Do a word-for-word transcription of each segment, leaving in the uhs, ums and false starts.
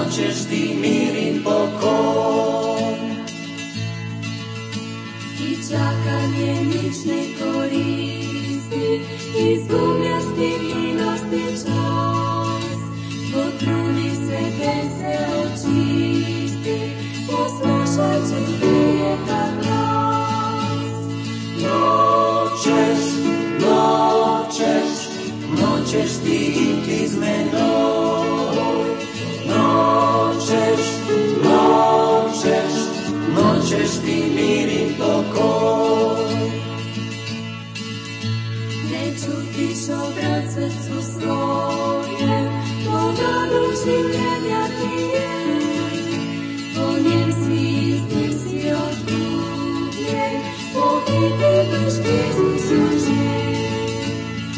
noćeš ti mir i pokoj. I čakanje nič ne koristi, izgublja stidljivosti čas. Potrudi se te se očisti, poslušaj će prijeta glas. Noćeš, noćeš, noćeš ti ići s menoj. Noćeš, noćeš, noćeš ti mir i pokoj. Ne čutiš obrat srcu svoje, pogodu življenja ti je. Po njem si izdir si odgubljen, pohitiš Isus živ.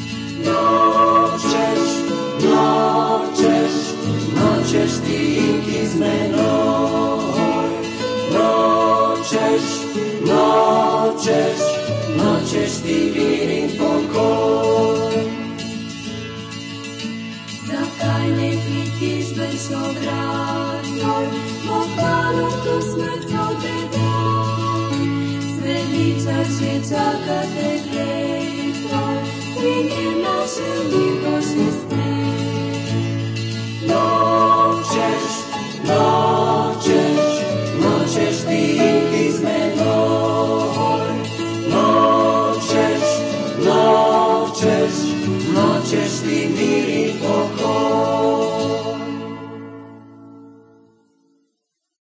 Noćeš, noćeš, noćeš ti ići s menoj. Noćeš, noćeš, noćeš ti mir i pokoj. Zakaj ne hitiš već obratnoj, pohvalu tu smrt za tebe. Sveliča će čakate greh tvoj, pri njem naše